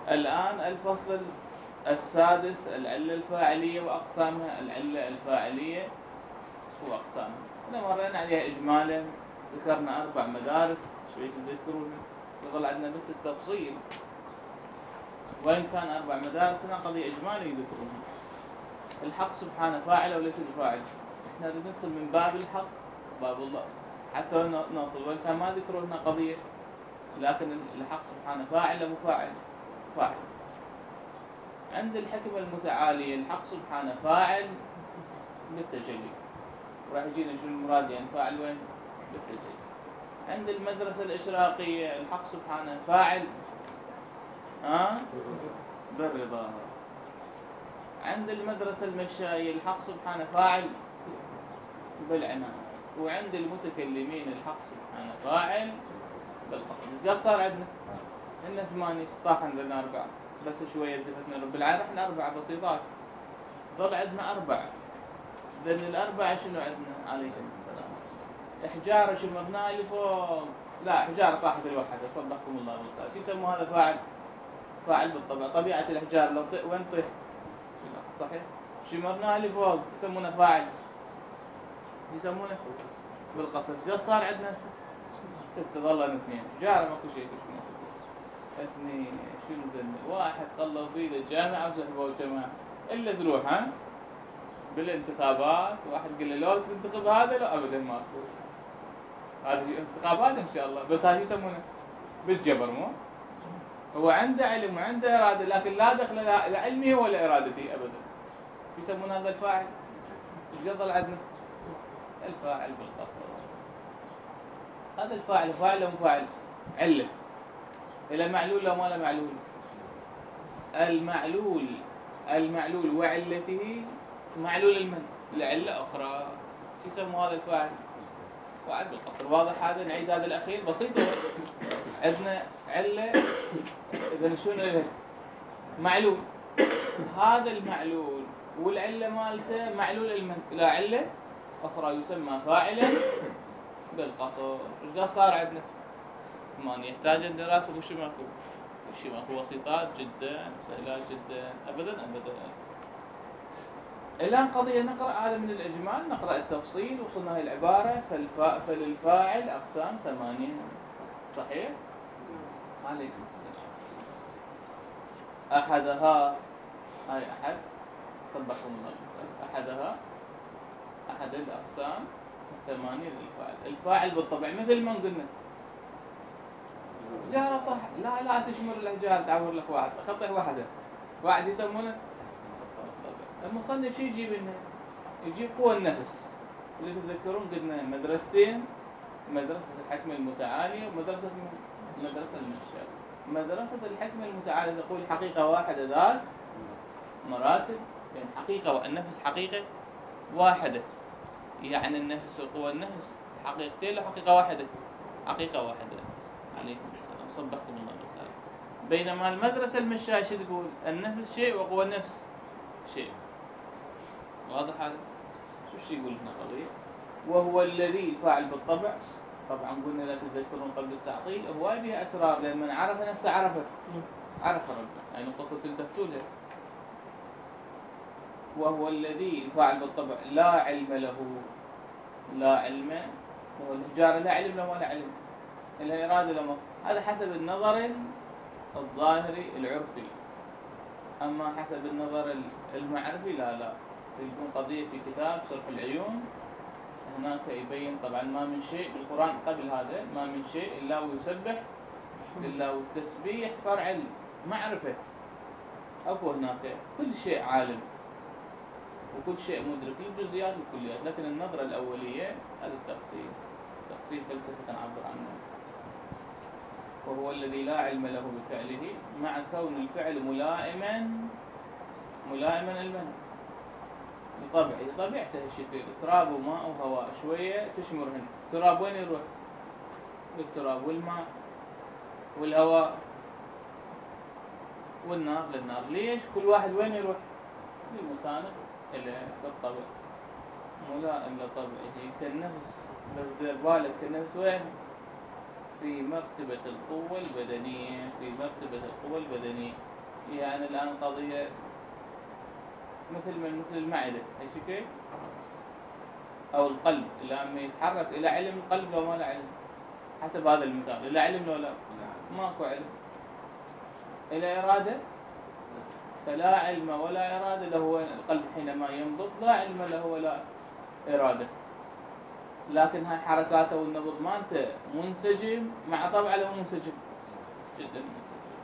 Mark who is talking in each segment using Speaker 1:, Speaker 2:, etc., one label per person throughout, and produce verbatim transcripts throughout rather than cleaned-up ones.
Speaker 1: الآن الفصل السادس، العلة الفاعلية وأقسامها. العلة الفاعلية وأقسامها احنا مرينا عليها إجمالا، ذكرنا أربع مدارس، شوية تذكرون يظل عندنا بس التفصيل، وإن كان أربع مدارس هنا قضية إجمالية يذكرونها. الحق سبحانه فاعل وليس بفاعل. احنا ندخل من باب الحق، باب الله، حتى نوصل، وإن كان ما ذكروا هنا قضية، لكن الحق سبحانه فاعل أو فاعل؟ فاعل. عند الحكمة المتعالية الحق سبحانه فاعل بالتجلي، راح يجينا شو المراد يعني فاعل وين؟ بالتجلي. عند المدرسة الإشراقية الحق سبحانه فاعل ها؟ بالرضا. عند المدرسة المشاية الحق سبحانه فاعل بالعناية. وعند المتكلمين الحق سبحانه فاعل بالقصد. ايش صار عندنا؟ عندنا ثمانية، طاح عندنا أربعة، بس شوية التفتنا رب العالمين احنا أربعة بسيطات، ضل عندنا أربعة. ذن الأربعة شنو عندنا؟ عليكم السلام. إحجار شمرناه لفوق، لا إحجار طاحت الوحدة، صدقكم الله بالخير. شو يسموا هذا؟ فاعل. فاعل بالطبع، طبيعة الإحجار لو طيح وين طيح؟ صحيح. شمرناه لفوق يسمونه فاعل، يسمونه بالقصد. ايش صار عندنا؟ ستة، ظلنا اثنين. إحجار ماكو شيء كشمه. اثنين شنو ذن؟ واحد خلوا فيه للجامعة وسحبوا الجماعة إلا تروح ها؟ بالانتخابات واحد قال له لو تنتخب هذا، لا ابدا ما هذه انتخابات ان شاء الله، بس هذه يسمونه بالجبر. مو هو عنده علم وعنده اراده، لكن لا دخل لا علمه ولا ارادته ابدا. يسمون هذا الفاعل. ايش قضل عندنا؟ الفاعل بالقصد. هذا الفاعل فاعل ولا فاعل؟ عله. الى معلول لو ما له معلول. المعلول المعلول وعلته معلول المن لعلة أخرى. شو يسموا هذا الفاعل؟ فاعل بالقصر. واضح هذا؟ نعيد هذا الأخير بسيطة. عندنا علة، إذا شنو له؟ معلول. هذا المعلول والعلة مالته معلول المن لا علة أخرى يسمى فاعلا بالقصر. إيش قد صار عندنا؟ ثمانية. يحتاج الدراسة وش ماكو؟ وش ماكو؟ بسيطات جدا، سهلات جدا، أبدا أبدا. الآن قضية نقرأ هذا من الإجمال، نقرأ التفصيل. وصلنا هاي العبارة فالفا... فللفاعل أقسام ثمانية. صحيح؟ عليكم السلام. أحدها، هاي أحد، صبحكم الله بالخير. أحدها، أحد الأقسام الثمانية للفاعل. الفاعل بالطبع مثل ما قلنا جهر طح، لا لا تشمر الأحجار، تعور لك واحد خطئ واحدة، واحد يسمونه المصنف. شو يجيب لنا؟ يجيب قوى النفس. اللي تتذكرون قلنا مدرستين، مدرسة الحكمة المتعالية ومدرسة مدرسة المنشأ. مدرسة الحكمة المتعالية تقول حقيقة واحدة ذات مراتب، يعني حقيقة والنفس حقيقة واحدة، يعني النفس وقوى النفس حقيقتين وحقيقة واحدة، حقيقة واحدة. عليكم السلام، صبحكم الله بالخير. بينما المدرسة المنشأ شو تقول؟ النفس شيء وقوى النفس شيء. واضح هذا؟ شو يقول هنا قضية؟ وهو الذي الفاعل بالطبع، طبعا قلنا لا تتذكرون قبل التعطيل، هو بها أسرار، لأن من عرف نفسه عرفه، عرف ربه، يعني نقطة تلتفتوا له. وهو الذي الفاعل بالطبع لا علم له، لا علم له. الهجار لا علم له ولا علم، إلا إرادة له. هذا حسب النظر الظاهري العرفي، أما حسب النظر المعرفي لا لا. تلقون قضية في كتاب شرح العيون، هناك يبين طبعا ما من شيء بالقرآن قبل هذا، ما من شيء إلا ويسبح إلا والتسبيح فرع المعرفة. أكو هناك كل شيء عالم وكل شيء مدرك للجزئيات والكليات، لكن النظرة الأولية هذا التقسيم، تقسيم فلسفة نعبر عنه. وهو الذي لا علم له بفعله مع كون الفعل ملائما ملائما المن بطبعه، طبيعته الشكل، تراب وماء وهواء، شوية تشمرهن. تراب وين يروح؟ للتراب، والماء والهواء والنار للنار. ليش؟ كل واحد وين يروح؟ للمسانق إلى بالطبع، ملائم لطبعه كالنفس. بس دير بالك كالنفس وين؟ في مرتبة القوة البدنية، في مرتبة القوة البدنية. يعني الآن القضية مثل من مثل المعدة هالشكل أو القلب الآن يتحرك إلى علم القلب لو ما له علم، حسب هذا المثال إلى علم لو لا ماكو علم، إلى إرادة فلا علم ولا إرادة له القلب حينما ينبض، لا علم له ولا إرادة، لكن هاي حركاته والنبض مالته منسجم مع طبعه له منسجم جدا منسجم.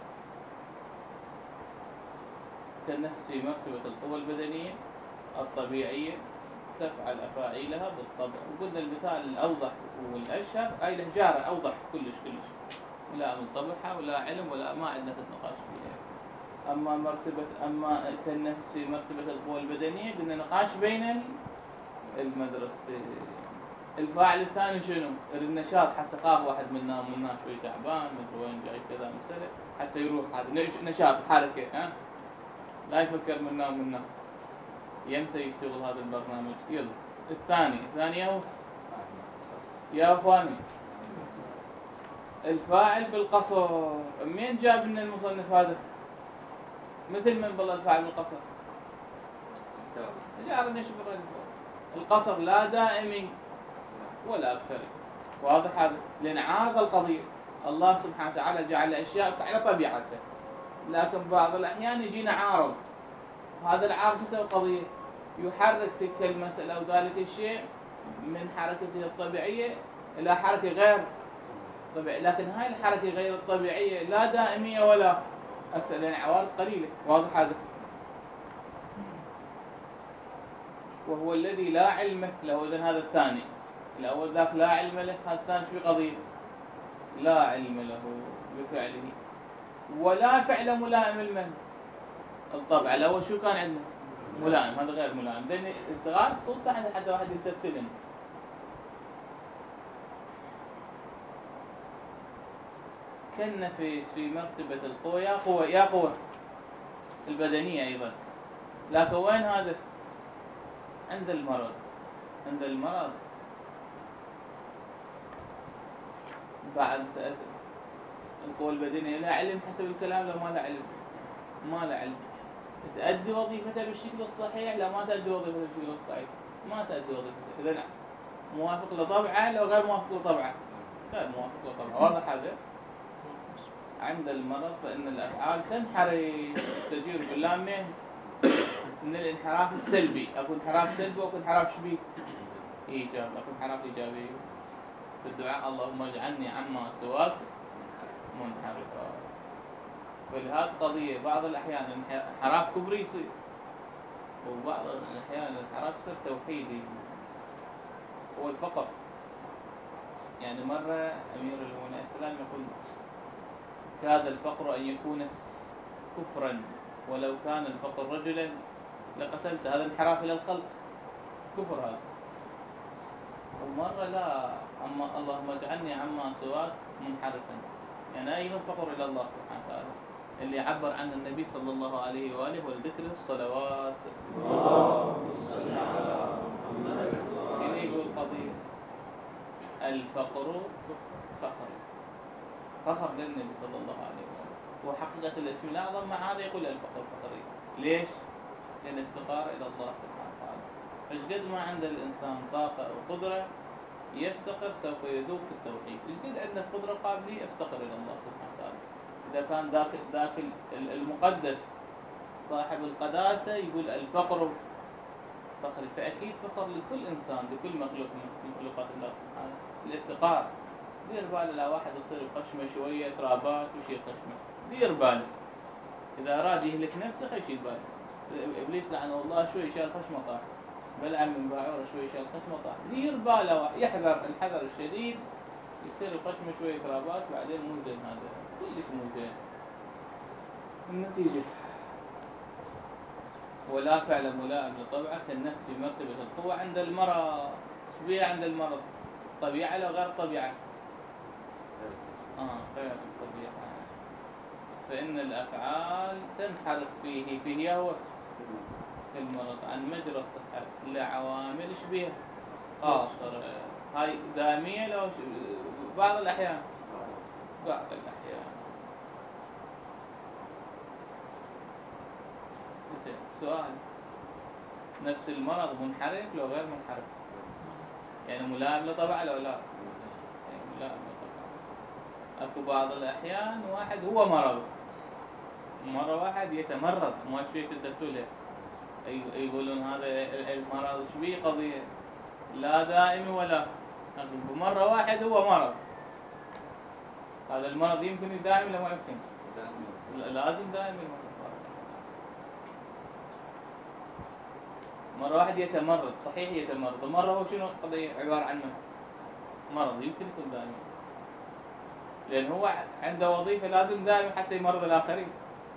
Speaker 1: كالنفس في مرتبة القوى البدنية الطبيعية تفعل أفاعيلها بالطبع، وقلنا المثال الأوضح والأشهر أي الهجارة أوضح كلش كلش، لا من طبعها ولا علم ولا ما عندنا نقاش فيها. أما مرتبة أما كالنفس في مرتبة القوى البدنية قلنا نقاش بين المدرستين. الفاعل الثاني شنو؟ النشاط، حتى قاف واحد منا منا شوي تعبان مثل وين جاي كذا مسألة حتى يروح هذا نشاط حركة، ها لا يفكر منا ومنا يمتى يشتغل هذا البرنامج. يلا الثاني الثاني هو يا اخواني الفاعل بالقصر. مين جاب لنا المصنف هذا؟ مثل من بالله الفاعل بالقصر جار نشبر القصر لا دائمي ولا أكثر، واضح هذا؟ لأن عارض القضية الله سبحانه وتعالى جعل أشياء على طبيعته، لكن بعض الأحيان يجينا عارض، هذا العارض شو يسوي القضية؟ يحرك تلك المسألة أو ذلك الشيء من حركته الطبيعية إلى حركة غير طبيعية، لكن هاي الحركة غير الطبيعية لا دائمية ولا أكثر، لأن عوارض قليلة، واضح هذا؟ وهو الذي لا علم له. إذن هذا الثاني، الأول ذاك لا علم له، هذا الثاني في قضية لا علم له بفعله ولا فعل ملائم المن الطبع. الأول شو كان عندنا؟ ملائم، هذا غير ملائم، لأن الصغار طول تحت حتى واحد يتفتلن. كالنفس في مرتبة القوة، يا قوة يا قوة البدنية أيضا، لكن وين هذا؟ عند المرض. عند المرض بعد القوة البدنية لا علم حسب الكلام، لو ما لا علم ما لا علم تأدي وظيفتها بالشكل الصحيح، لا ما تأدي وظيفتها بالشكل الصحيح، ما تأدي وظيفتها. إذا موافق لطبعه لو غير موافق لطبعه غير موافق لطبعه، واضح هذا؟ عند المرض فإن الأفعال تنحرف، تستجير باللام من الانحراف السلبي، أكو انحراف سلبي وأكو انحراف شبيه إيجاب، أكو انحراف إيجابي. في الدعاء اللهم اجعلني عما سواك منحرفا. ولهذه القضية بعض الأحيان انحراف كفري يصير، وبعض الأحيان الانحراف يصير توحيدي هو الفقر. يعني مرة أمير المؤمنين السلام يقول كاد الفقر أن يكون كفرا ولو كان الفقر رجلا لقتلت، هذا انحراف إلى الخلق، كفر هذا. ومرة لا، أما اللهم اجعلني عما سواك منحرفا، يعني أيضا فقر إلى الله سبحانه وتعالى اللي عبر عنه النبي صلى الله عليه وآله والذكر الصلوات. اللهم صل على محمد. هنا يقول قضية الفقر فخر، فخر للنبي صلى الله عليه وسلم، وحقيقة الاسم الأعظم مع هذا يقول الفقر فخري. ليش؟ لأن افتقار إلى الله سبحانه وتعالى. إيش قد ما عند الإنسان طاقة أو قدرة يفتقر سوف يذوب في التوحيد. إيش قد عندنا قدرة قابلية افتقر إلى الله سبحانه وتعالى. إذا كان ذاك ذاك المقدس صاحب القداسة يقول الفقر فخري، فأكيد فخر لكل إنسان لكل مخلوق من مخلوقات الله سبحانه. الافتقار دير باله، لا واحد يصير بخشمه شوية ترابات وشي خشمه، دير باله إذا أراد يهلك نفسه خيشيل باله. إبليس لعنه الله شوي شال خشمه طاح، بلعم من باعوره شوي شال خشمه طاح، دير باله يحذر الحذر الشديد، يصير بخشمه شوية ترابات بعدين مو زين، هذا كلش مو زين. النتيجة ولا فعل ملائم لطبعه كالنفس في مرتبة القوة عند المرض. شبيه عند المرض؟ طبيعة لو غير طبيعة؟ آه غير الطبيعة. فإن الأفعال تنحرف فيه فيه هو في المرض عن مجرى الصحة لعوامل شبيه قاصرة. هاي دائمية لو بعض الأحيان بعض الأحيان سؤال، نفس المرض منحرف لو غير منحرف؟ يعني ملائم لطبع لو لا؟ يعني ملائم لطبع. اكو بعض الاحيان واحد هو مرض مرة واحد يتمرض ما شيء تدرتوا له، يقولون هذا المرض ايش بيه قضية لا دائمي ولا بمرة واحد هو مرض. هذا المرض يمكن يدائم ولا ما يمكن؟ لازم دائم المرض. مرة واحد يتمرض صحيح يتمرض، ومرة هو شنو قضية عبارة عنه مرض يمكن يكون دائم، لأن هو عنده وظيفة لازم دائم حتى يمرض الآخرين.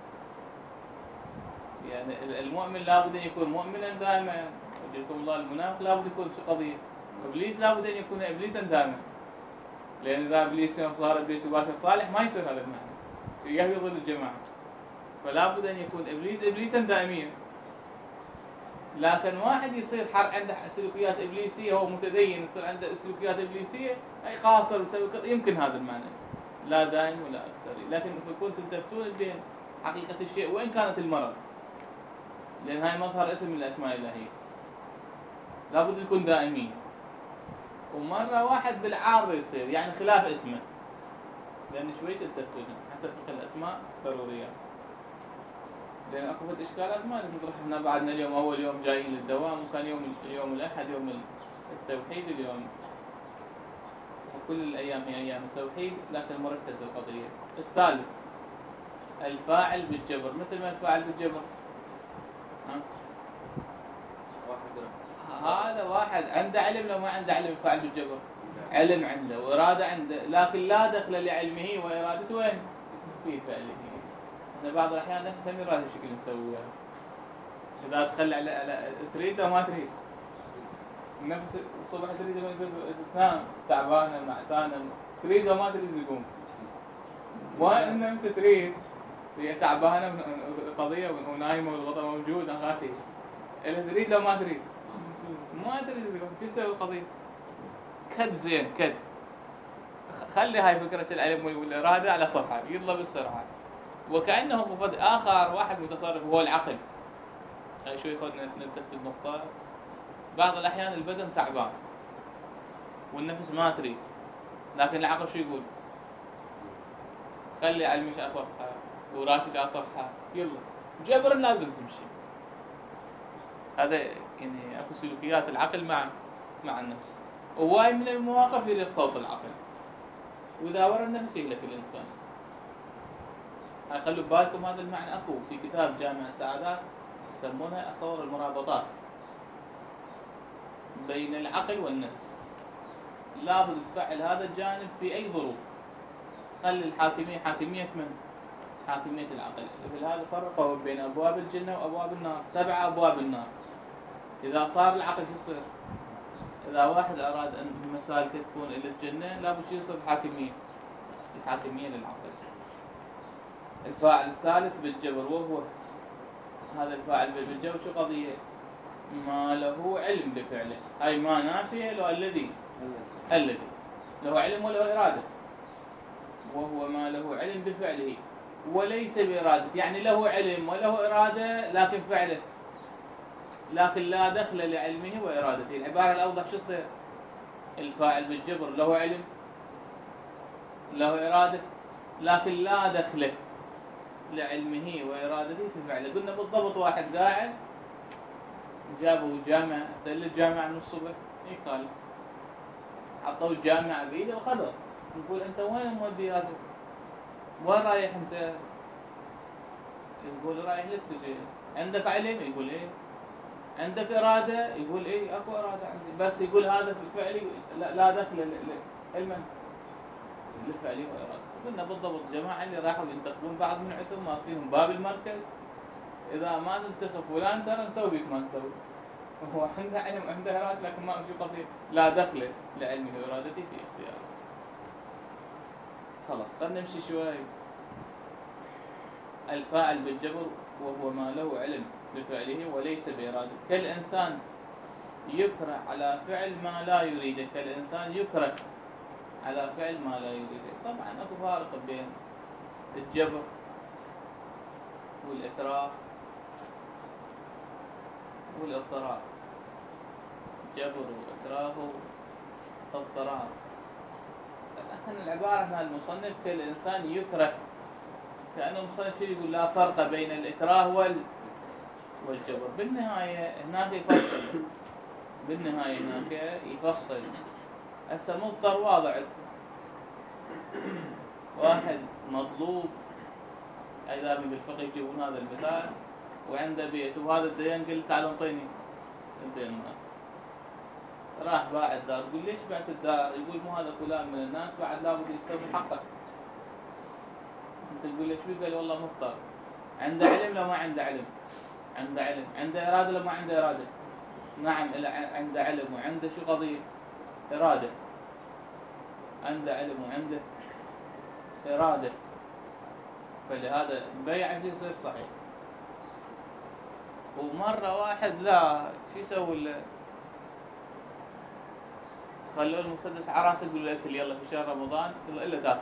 Speaker 1: يعني المؤمن لابد أن يكون مؤمنا دائما، يجزيكم الله. المنافق لابد يكون شو قضية؟ إبليس لابد أن يكون إبليسا دائما، لأن إذا إبليس صار إبليس يباشر صالح ما يصير هذا المعنى، يهوي الجماعة. فلا بد أن يكون إبليس إبليسا دائميا. لكن واحد يصير حر عنده سلوكيات إبليسية، هو متدين يصير عنده سلوكيات إبليسية أي قاصر ويسوي كذا، يمكن هذا المعنى لا دائم ولا أكثر. لكن فكنت تدرتون بين حقيقة الشيء وإن كانت المرض، لأن هاي مظهر اسم من الأسماء الإلهية لابد يكون دائمي. ومرة واحد بالعارض يصير يعني خلاف اسمه، لأن شوية تدرتون حسب فقه الأسماء ضروريات، لأن أكو فد إشكالات ما نطرح. إحنا بعدنا اليوم أول يوم جايين للدوام، وكان يوم يوم الأحد يوم التوحيد اليوم، وكل الأيام هي أيام التوحيد، لكن مركز القضية. الثالث الفاعل بالجبر، مثل ما الفاعل بالجبر ها؟ هذا واحد عنده علم لو ما عنده علم. الفاعل بالجبر علم عنده وإرادة عنده، لكن لا دخل لعلمه وإرادته وين؟ في فعله. احنا بعض الأحيان نفس الإرادة شكل نسويها، إذا تخلي على على تريد أو ما تريد، نفس الصبح تريد تنام تعبانة معسانة، تريد أو ما تريد تقوم، وإن نفس تريد هي تعبانة قضية ونايمة والغطاء موجود أخاتي، إلا تريد لو ما تريد ما تريد تقوم، شو تسوي القضية؟ كد زين كد. خلي هاي فكرة العلم والإرادة على صفحة يطلع بالسرعة، وكأنه مفضل آخر واحد متصرف هو العقل. هاي شوي خذ نلتفت النقطة. بعض الأحيان البدن تعبان والنفس ما تريد، لكن العقل شو يقول؟ خلي علمك على صفحة وراتك على صفحة، يلا جبر لازم تمشي. هذا يعني أكو سلوكيات العقل مع مع النفس، وواي من المواقف يريد صوت العقل، وإذا ورى النفس يهلك الإنسان. هاي خلوا ببالكم هذا المعنى أكو في كتاب جامع السعادات يسمونها أصور المرابطات بين العقل والنفس. لابد تفعل هذا الجانب في أي ظروف. خلي الحاكمية حاكمية من؟ حاكمية العقل. في هذا فرقوا بين أبواب الجنة وأبواب النار، سبع أبواب النار. إذا صار العقل شو يصير؟ إذا واحد أراد أن مسالكه تكون إلى الجنة لابد شو يصير؟ حاكمية، الحاكمية للعقل. الفاعل الثالث بالجبر، وهو هذا الفاعل بالجبر شو قضية؟ ما له علم بفعله. هاي ما نافية لو الذي الذي له علم وله إرادة، وهو ما له علم بفعله وليس بإرادة، يعني له علم وله إرادة لكن فعله، لكن لا دخل لعلمه وإرادته. العبارة الأوضح شو يصير؟ الفاعل بالجبر له علم له إرادة لكن لا دخل لعلمه وإرادته في فعله. قلنا بالضبط واحد قاعد جابوا جامع سل الجامع من الصبح يقال حطوا الجامع بيده وخذوا، يقول أنت وين مودي هذا؟ وين رايح أنت؟ يقول رايح للسجن. عندك علم؟ يقول إيه. عندك إرادة؟ يقول إيه أكو إرادة عندي، بس يقول هذا في فعلي لا, لا دخل علما لفعلي وإرادة. قلنا بالضبط جماعة اللي راحوا ينتخبون بعض من عتهم ما فيهم باب المركز، إذا ما تنتخب فلان ترى نسوي بك ما نسوي. هو عنده علم عنده إرادة لكن ما في قضية لا دخل لعلمه وإرادته في اختياره. خلاص خلنا نمشي شوي. الفاعل بالجبر وهو ما له علم بفعله وليس بإرادته. كالإنسان يكره على فعل ما لا يريده، كالإنسان يكره على فعل ما لا يريده. طبعا أكو فارق بين الجبر والإكراه والاضطراب. جبر وإكراه واضطراب. لكن العبارة هنا المصنف كالإنسان يكره، كأنه المصنف يقول لا فرق بين الإكراه وال والجبر. بالنهاية هناك يفصل، بالنهاية هناك يفصل. هسه مضطر واضح عندكم، واحد مطلوب إذا بالفقه يجيبون هذا المثال وعنده بيت وهذا الدين، قلت تعال انطيني الدين مات. راح باع الدار، يقول ليش بعت الدار؟ يقول مو هذا فلان من الناس بعد لابد يستوفي حقه. انت تقول ليش بيه؟ قال والله مضطر. عنده علم لو ما عنده علم؟ عنده علم. عنده إرادة لو ما عنده إرادة؟ نعم عنده علم وعنده شو قضية؟ إرادة. عنده علم وعنده إرادة، فلهذا البيع يصير صحيح. ومرة واحد لا شو يسوي له؟ خلوه المسدس عراسه يقول له اكل يلا في شهر رمضان الا تاكل.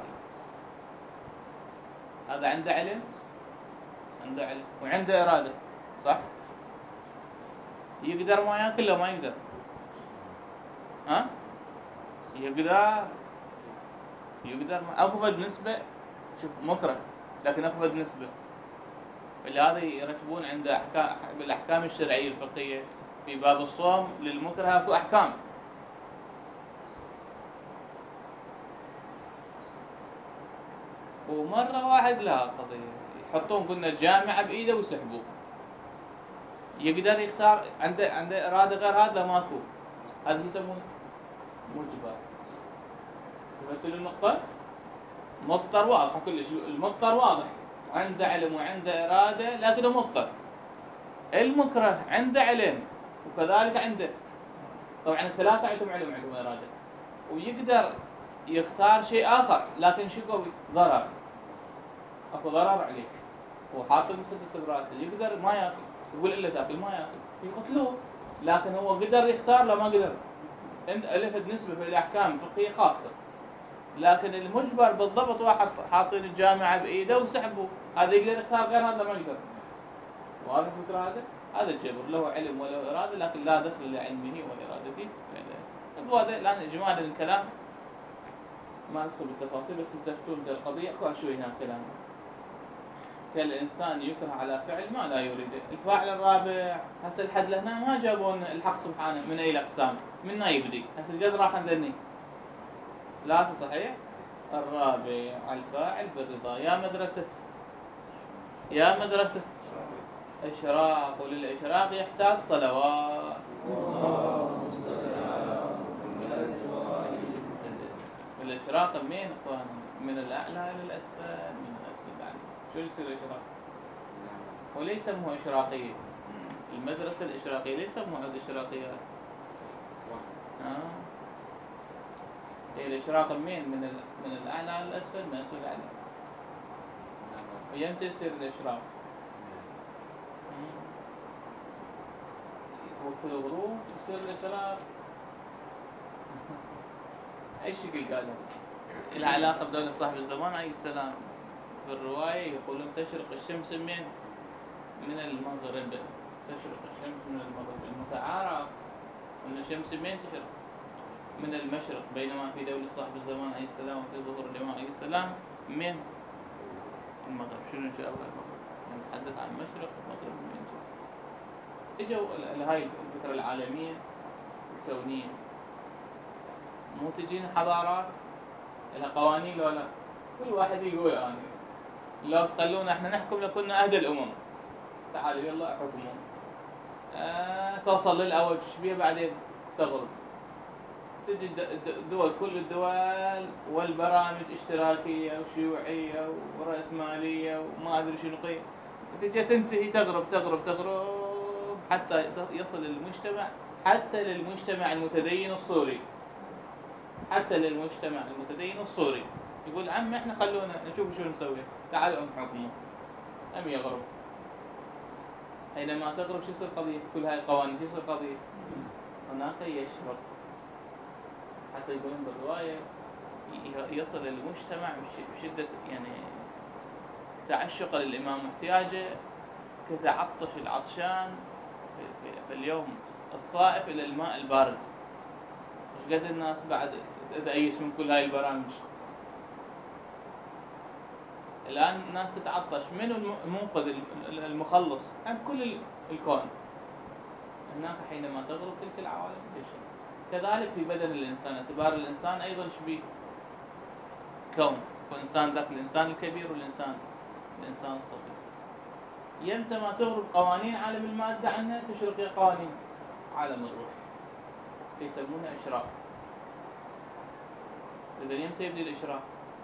Speaker 1: هذا عنده علم، عنده علم وعنده إرادة، صح؟ يقدر ما ياكل لو ما يقدر؟ ها؟ يقدر يقدر ما اكو فد نسبة، شوف مكره لكن اكو فد نسبة. فلهذا يرتبون عند احكام بالاحكام الشرعية الفقهية في باب الصوم للمكره اكو احكام. ومرة واحد لا قضية يحطون قلنا الجامعة بإيده ويسحبوه، يقدر يختار، عنده عنده إرادة غير هذا ماكو، هذا يسمونه مجبر. فهمت النقطة؟ مضطر واضح كلش، المضطر واضح عنده علم وعنده إرادة لكنه مضطر. المكره عنده علم وكذلك عنده، طبعا الثلاثة عندهم علم وعندهم إرادة، ويقدر يختار شيء آخر لكن شو قوي؟ ضرر، اكو ضرر عليه. هو حاط المسدس براسه، يقدر ما ياكل، يقول الا تاكل ما ياكل، يقتلوه. لكن هو قدر يختار لو ما قدر. انت الفت نسبه في الاحكام الفقهيه خاصه. لكن المجبر بالضبط واحد حاطين الجامعه بايده وسحبه، هذا يقدر يختار غير هذا ما يقدر. واضح الفكره؟ هذا هذا الجبر له علم وله اراده لكن لا دخل لعلمه وارادته. هذا لان اجمالا الكلام ما ندخل بالتفاصيل بس تلتفتون القضيه اكو شوي هنا كلام. كالإنسان يكره على فعل ما لا يريده. الفاعل الرابع هسه الحد لهنا ما جابون الحق سبحانه من أي الأقسام، من أي يبدي هسه قد راح عندني ثلاثة صحيح. الرابع الفاعل بالرضا. يا مدرسة يا مدرسة إشراق، وللإشراق يحتاج صلوات. الإشراق منين أخوان؟ من الأعلى إلى الأسفل، من الأسفل للأعلى. شو يصير إشراق؟ وليس يسموه إشراقية. المدرسة الإشراقية ليس يسموها إشراقيات. آه. هي الإشراق منين؟ من ال... من الأعلى إلى الأسفل، من الأسفل للأعلى. ويمتى يصير الإشراق؟ وقت الغروب يصير الإشراق. أي شكل قالوا؟ العلاقة بدولة صاحب الزمان عليه السلام. بالرواية يقولون تشرق الشمس من من المغرب، تشرق الشمس من المغرب. المتعارف أن الشمس من تشرق؟ من المشرق، بينما في دولة صاحب الزمان عليه السلام وفي ظهور الإمام عليه السلام من المغرب. شنو إن شاء الله المغرب؟ نتحدث عن المشرق والمغرب من إجوا هاي الفكرة العالمية الكونية. مو تجينا حضارات لها قوانين ولا كل واحد يقول أنا يعني لو تخلونا احنا نحكم لكنا أهدى الأمم. تعالوا يلا احكموا. آه توصل للأول تشبيه بعدين تغرب. تجي الدول كل الدول والبرامج اشتراكية وشيوعية ورأسمالية وما أدري شنو قيم. تجي تنتهي تغرب تغرب تغرب حتى يصل المجتمع، حتى للمجتمع المتدين الصوري، حتى للمجتمع المتدين الصوري يقول عم احنا خلونا نشوف شو نسوي، تعالوا ام حكموا ام يغرب. حينما تغرب شو يصير قضية؟ كل هاي القوانين شو يصير قضية؟ هناك يشرق. حتى يقولون بالرواية يصل المجتمع بشدة يعني تعشق للإمام واحتياجه كتعطش العطشان في, في, في اليوم الصائف إلى الماء البارد. مش قد الناس بعد تتأيس من كل هاي البرامج. الآن الناس تتعطش، من المنقذ المخلص عند كل الكون؟ هناك حينما تغرب تلك العوالم بشيء. كذلك في بدن الإنسان، اعتبار الإنسان أيضا شبيه كون، وإنسان ذاك الإنسان الكبير والإنسان الإنسان الصغير. يمتى ما تغرب قوانين عالم المادة عنها تشرق قوانين عالم الروح، يسمونها إشراق. إذا يمتى يبدي الإشراق؟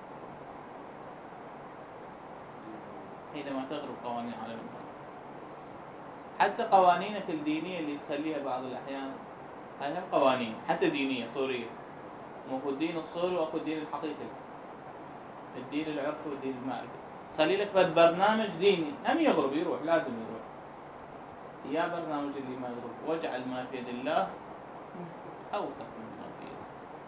Speaker 1: حينما تغرب قوانين عالم المادة. حتى قوانينك الدينية اللي تخليها بعض الأحيان هاي هم قوانين حتى دينية صورية، مو الدين الصوري واكو الدين الحقيقي، الدين العرفي والدين المعرفي. خلي لك فد برنامج ديني هم يغرب يروح، لازم يروح. يا برنامج اللي ما يغرب، واجعل ما في يد الله اوثق مما في يده.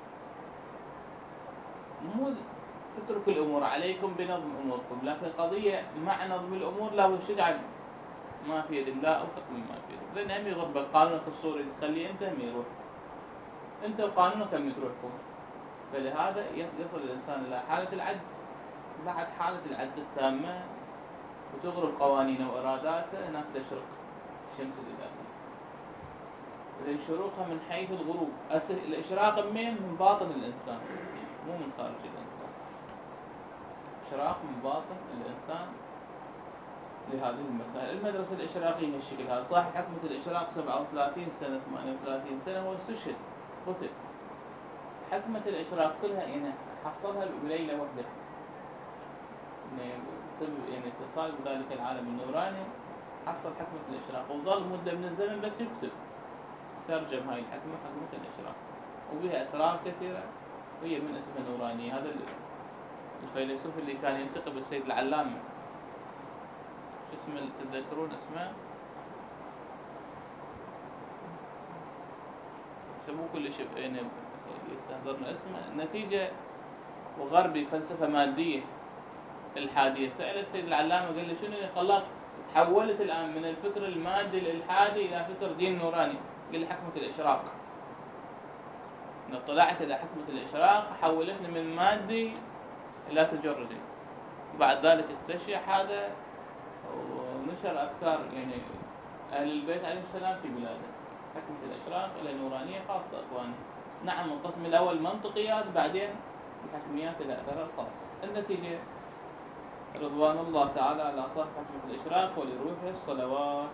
Speaker 1: مو تترك الامور عليكم بنظم اموركم، لكن قضيه مع نظم الامور لا تجعل ما في يد الله اوثق مما في يده. لان هم يغرب قانونك الصوري تخليه انت هم يروح، انت وقانونك هم تروحكم. فلهذا يصل الانسان الى حاله العجز، بعد حالة العجز التامة وتغرب قوانينه وإراداته، هناك تشرق الشمس الإلهية. إذن شروقها من حيث الغروب. الإشراق من من باطن الإنسان، مو من خارج الإنسان. إشراق من باطن الإنسان لهذه المسائل. المدرسة الإشراقية هالشكل هذا. صاحب حكمة الإشراق سبعة وثلاثين سنة ثمانية وثلاثين سنة هو استشهد، قتل. حكمة الإشراق كلها يعني حصلها بليلة واحدة، بسبب يعني اتصال بذلك العالم النوراني حصل حكمة الإشراق، وظل مدة من الزمن بس يكتب، ترجم هاي الحكمة حكمة الإشراق، وبها أسرار كثيرة وهي من اسمها نورانية. هذا الفيلسوف اللي كان ينتقب السيد العلامة، شو اسمه تتذكرون اسمه؟ يسموه كل شيء يعني يستحضرنا اسمه، نتيجة وغربي فلسفة مادية الحادية. سأل السيد العلامة قال له شنو اللي خلاك تحولت الآن من الفكر المادي الإلحادي إلى فكر دين نوراني؟ قال لي حكمة الإشراق. إن طلعت إلى حكمة الإشراق حولتني من مادي إلى تجردي. وبعد ذلك استشيع هذا ونشر أفكار يعني أهل البيت عليهم السلام في بلاده. حكمة الإشراق إلى نورانية خاصة أخواني. نعم القسم الأول منطقيات، بعدين الحكميات إلى أثرها الخاص. النتيجة رضوان الله تعالى على صاحب حكمة الإشراق ولروحه الصلوات.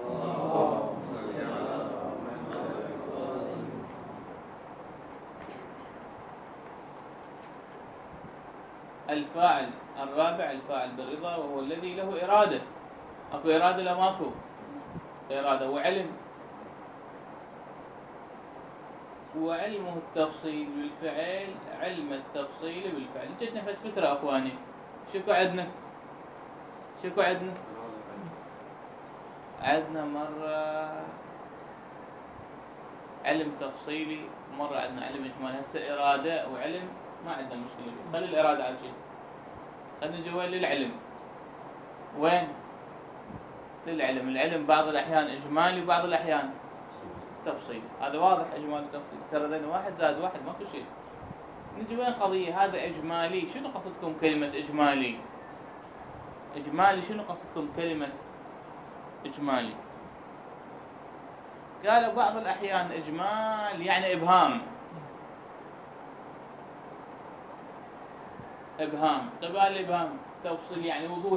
Speaker 1: الفاعل الرابع الفاعل بالرضا، وهو الذي له إرادة. أكو إرادة لا ماكو إرادة، وعلم، وعلمه التفصيل بالفعل، علم التفصيل بالفعل. جتنا فكرة أخواني، شكو عندنا شكو عندنا عندنا مرة علم تفصيلي، مرة عندنا علم إجمالي. هسه إرادة وعلم ما عندنا مشكلة، خلي الإرادة على شيء، خلينا جوا للعلم. وين للعلم؟ العلم بعض الأحيان إجمالي وبعض الأحيان تفصيلي. هذا واضح إجمالي وتفصيلي، ترى ذن واحد زائد واحد ماكو شيء. نجي وين قضية هذا إجمالي؟ شنو قصدكم كلمة إجمالي؟ إجمالي شنو قصدكم كلمة إجمالي؟ قالوا بعض الأحيان إجمال يعني إبهام، إبهام قبال الإبهام تفصيل يعني وضوح.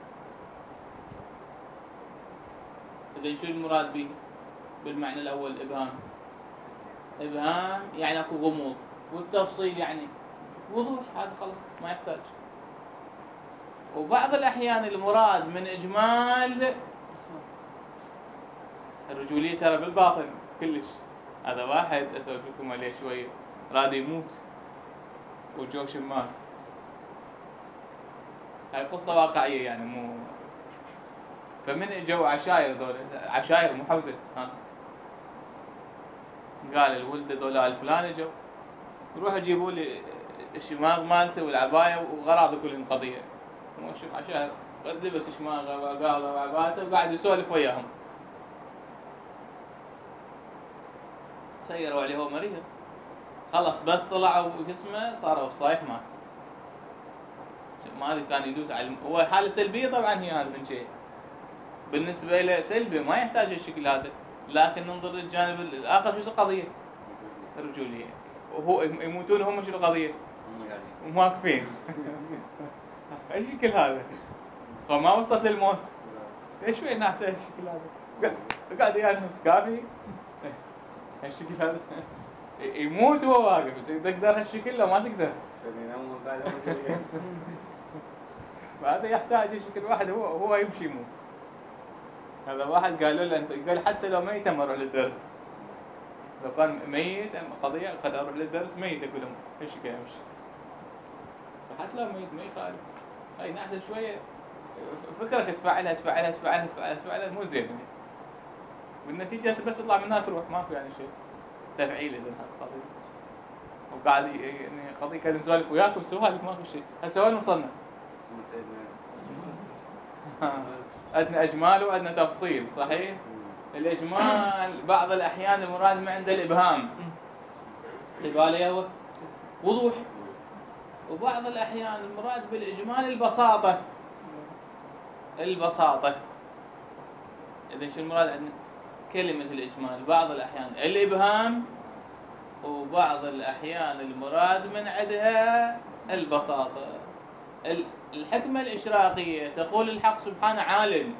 Speaker 1: إذا شو المراد به بالمعنى الأول؟ إبهام إبهام يعني أكو غموض، والتفصيل يعني وضوح، هذا خلص ما يحتاج. وبعض الأحيان المراد من إجمال الرجولية ترى بالباطن كلش. هذا واحد أسولف لكم عليه شوية، راد يموت وجوش مات. هاي قصة واقعية يعني، مو فمن اجوا عشاير دول، عشاير مو حوزة، ها قال الولد دول الفلان اجوا روحوا جيبوا لي الشماغ مالته والعباية وغراضه كلهم قضية. مو شوف عشاير قد لبس شماغه وقاله وعبايته وقاعد يسولف وياهم. سيروا عليه هو مريض، خلص بس طلعوا جسمه صار وصايح مات. ما كان يدوس على الم... هو حاله سلبيه طبعا هي هذا من شيء بالنسبه له سلبي ما يحتاج الشكل هذا، لكن ننظر للجانب الاخر شو القضيه؟ رجوليه، وهو يموتون هم شو القضيه؟ واقفين. ايش الشكل هذا؟ فما وصلت للموت. ايش وين ناس ايش الشكل هذا؟ قاعد يا نفس كافي. ايش الشكل هذا؟ يموت وهو واقف، تقدر هالشكل لو ما تقدر. فهذا يحتاج شكل واحد هو هو يمشي يموت. هذا واحد قالوا له انت، قال حتى لو ميت اروح للدرس. لو كان ميت قضيه خذ اروح للدرس ميت اقول لهم ايش كان يمشي. فحتى لو ميت ما يخالف. هاي نحن شويه فكرك تفعلها تفعلها تفعلها تفعلها تفعلها مو زين يعني. بالنتيجه بس تطلع منها تروح ماكو يعني شيء تفعيل اذا هذه القضيه. وقاعد يعني قضيه كذا نسولف وياكم سووا هذيك ماكو شيء. هسه وين وصلنا؟ عندنا اجمال وعندنا تفصيل صحيح؟ الاجمال بعض الاحيان المراد ما عنده الابهام اللي هو وضوح، وبعض الاحيان المراد بالاجمال البساطه البساطه اذا شو المراد عندنا؟ كلمه الاجمال بعض الاحيان الابهام، وبعض الاحيان المراد من عندها البساطه. الحكمه الاشراقيه تقول الحق سبحانه عالم،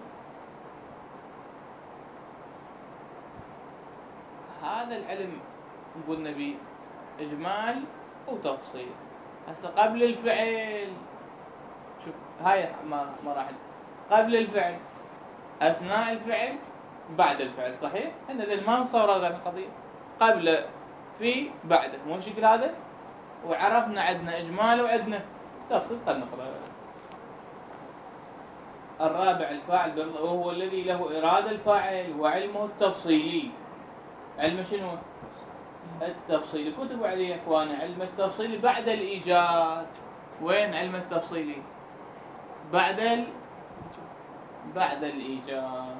Speaker 1: هذا العلم نقول نبي اجمال وتفصيل. هسه قبل الفعل شوف هاي مراحل، قبل الفعل اثناء الفعل بعد الفعل صحيح؟ احنا ذا ما نصور هذه القضيه قبل في بعده مو الشكل هذا، وعرفنا عندنا اجمال وعندنا تفصيل. خلينا نقرا الرابع الفاعل بالرضا وهو الذي له اراده الفاعل وعلمه التفصيلي. علم شنو؟ التفصيلي. كتبوا عليه يا اخواني علم التفصيلي بعد الايجاد. وين علم التفصيلي؟ بعد ال... بعد الايجاد.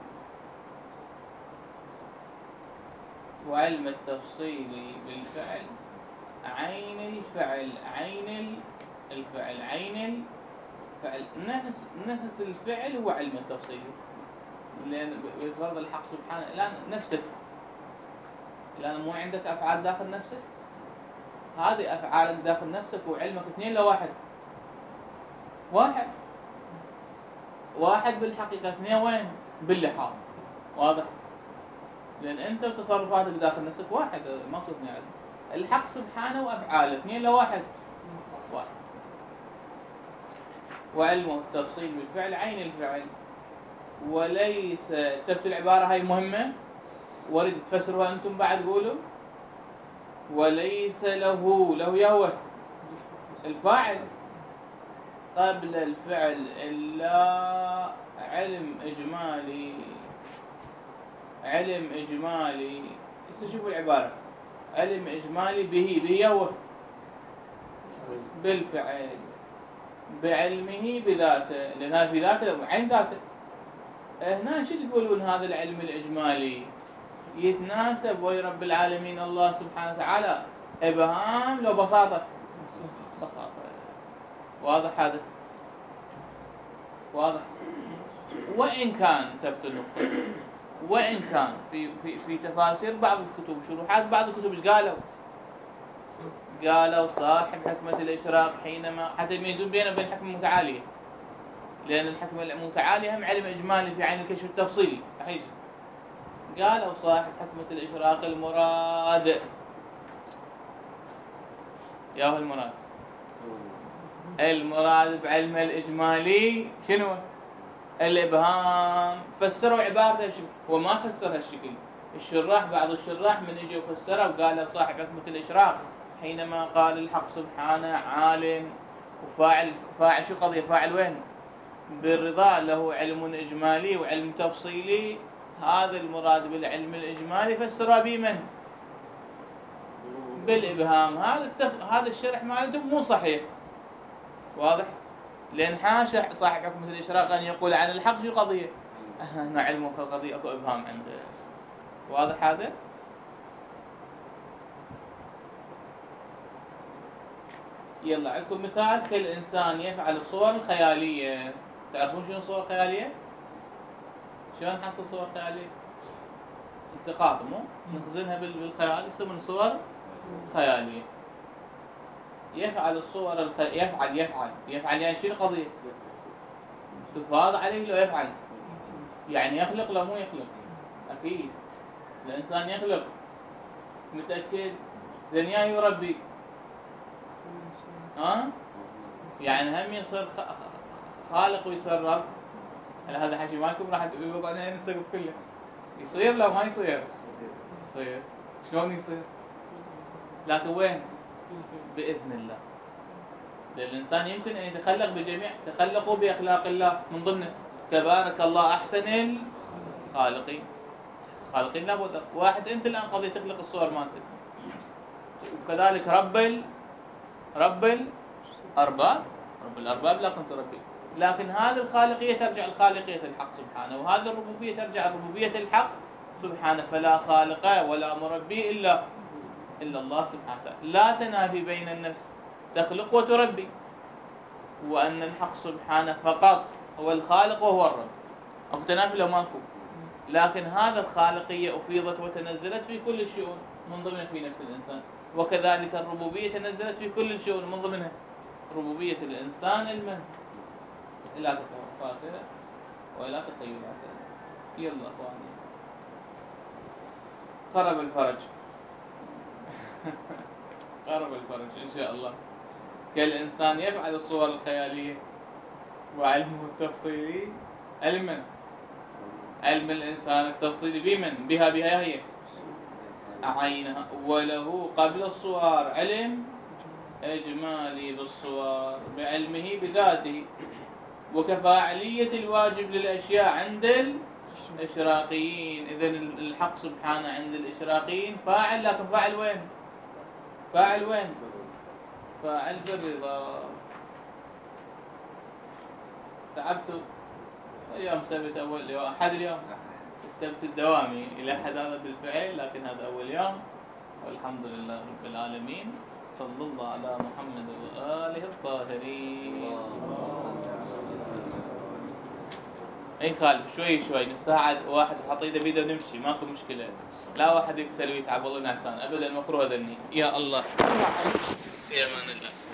Speaker 1: وعلم التفصيلي بالفعل عين الفعل عين الفعل عين الفعل نفس نفس الفعل هو علم التفصيلي، لان بفرض الحق سبحانه الان نفسك الان مو عندك افعال داخل نفسك، هذه افعالك داخل نفسك وعلمك اثنين لواحد واحد واحد بالحقيقه، اثنين وين؟ باللحاظ. واضح؟ لان انت وتصرفاتك داخل نفسك واحد ماكو اثنين. علم الحق سبحانه وافعاله اثنين لواحد واحد. وعلمه التفصيل بالفعل عين الفعل وليس. تبت العباره هاي مهمه واريد تفسروها انتم بعد قولوا. وليس له له يهوه الفاعل قبل الفعل الا علم اجمالي. علم اجمالي هسه شوفوا العباره علم اجمالي به به هو بالفعل بعلمه بذاته، لان هذا في ذاته عين ذاته. هنا شو تقولون هذا العلم الاجمالي يتناسب ويا رب العالمين الله سبحانه وتعالى ابهام لو بساطه؟ بساطه. واضح هذا؟ واضح. وان كان تفت النقطه وان كان في في في تفاسير بعض الكتب شروحات بعض الكتب ايش قالوا؟ قالوا صاحب حكمه الاشراق حينما حتى يميزون بينه وبين الحكمه المتعاليه، لان الحكمه المتعاليه هم علم اجمالي في عين الكشف التفصيلي. حيجي قالوا صاحب حكمه الاشراق المراد يا هو المراد المراد بعلم الاجمالي شنو؟ الابهام. فسروا عبارته شو؟ هو ما فسر هالشكل. الشراح بعض الشراح من اجوا فسروا وقالوا صاحب حكمه الاشراق حينما قال الحق سبحانه عالم وفاعل. فاعل شو قضيه؟ فاعل وين؟ بالرضا له علم اجمالي وعلم تفصيلي. هذا المراد بالعلم الاجمالي فسروا به من؟ بالابهام. هذا التف... هذا الشرح مالتهم مو صحيح. واضح؟ لان حاشا صاحب حكمه الاشراق ان يقول عن الحق شو قضيه؟ هنا علمه في القضيه اكو ابهام عنده. واضح هذا؟ يلا عندكم مثال، كل إنسان يفعل الصور الخيالية. تعرفون شنو صور خيالية؟ شلون نحصل صور خيالية؟ التقاط مو؟ نخزنها بالخيال يسمون صور خيالية. يفعل الصور الخ... يفعل يفعل يفعل يعني شنو القضية؟ تفاض عليه لو يفعل، يعني يخلق لو مو يخلق؟ أكيد الإنسان يخلق، متأكد؟ زين يا يربي، ها؟ يعني هم يصير خالق ويصير رب؟ هذا حكي مالكم راح يوقعنا السقف كله. يصير لو ما يصير؟ يصير. شلون يصير؟ لكن وين؟ بإذن الله. للإنسان يمكن أن يتخلق بجميع، تخلقوا بأخلاق الله من ضمن تبارك الله أحسن الخالقين. خالقين لابد واحد، أنت الآن قضية تخلق الصور مالتك، وكذلك رب ال... رب الأرباب، رب الأرباب لا كنت ربي. لكن هذه الخالقية ترجع لخالقية الحق سبحانه، وهذه الربوبية ترجع لربوبية الحق سبحانه، فلا خالق ولا مربي إلا إلا الله سبحانه وتعالى. لا تنافي بين النفس تخلق وتربي، وأن الحق سبحانه فقط هو الخالق وهو الرب. أو تنافي لو ماكو، لكن هذا الخالقية أفيضت وتنزلت في كل الشؤون من ضمنها في نفس الإنسان، وكذلك الربوبية تنزلت في كل الشؤون من ضمنها ربوبية الإنسان المن إلى تصرفاته وإلى تخيلاته. يلا أخواني، قرب الفرج. قرب الفرج إن شاء الله. كالإنسان يفعل الصور الخيالية، وعلمه التفصيلي علما، علم الإنسان التفصيلي بمن؟ بها بها هي عينها. وله قبل الصور علم إجمالي بالصور بعلمه بذاته، وكفاعلية الواجب للأشياء عند الإشراقيين. إذن الحق سبحانه عند الإشراقيين فاعل، لكن فاعل وين؟ فاعل وين؟ فاعل في الرضا. تعبتوا اليوم سبت أول يوم، أحد اليوم السبت الدوامي إلى أحد هذا بالفعل، لكن هذا أول يوم، والحمد لله رب العالمين. صلى الله على محمد وآله الطاهرين. اي خالف شوي شوي، نص ساعة واحد حط ايده بيده ونمشي، ماكو مشكلة. لا واحد يكسل ويتعب والله نعسان ابدا، مكروه ذني. يا الله، في امان الله.